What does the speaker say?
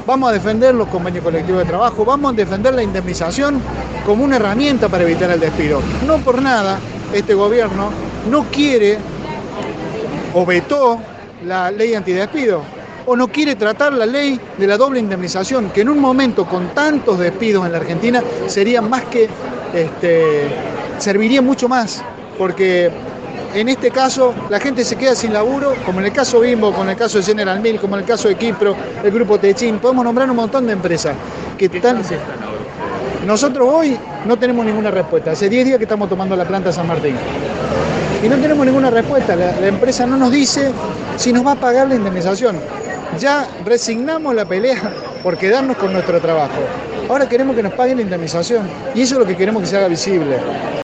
Vamos a defender los convenios colectivos de trabajo, vamos a defender la indemnización como una herramienta para evitar el despido. No por nada, este gobierno no quiere o vetó la ley antidespido o no quiere tratar la ley de la doble indemnización, que en un momento con tantos despidos en la Argentina sería más que, serviría mucho más, porque en este caso la gente se queda sin laburo, como en el caso Bimbo, como en el caso de General Mills, como en el caso de Kipro, el grupo Techin, podemos nombrar un montón de empresas que están... Nosotros hoy no tenemos ninguna respuesta, hace 10 días que estamos tomando la planta San Martín y no tenemos ninguna respuesta, la empresa no nos dice si nos va a pagar la indemnización. Ya resignamos la pelea por quedarnos con nuestro trabajo. Ahora queremos que nos paguen la indemnización y eso es lo que queremos que se haga visible.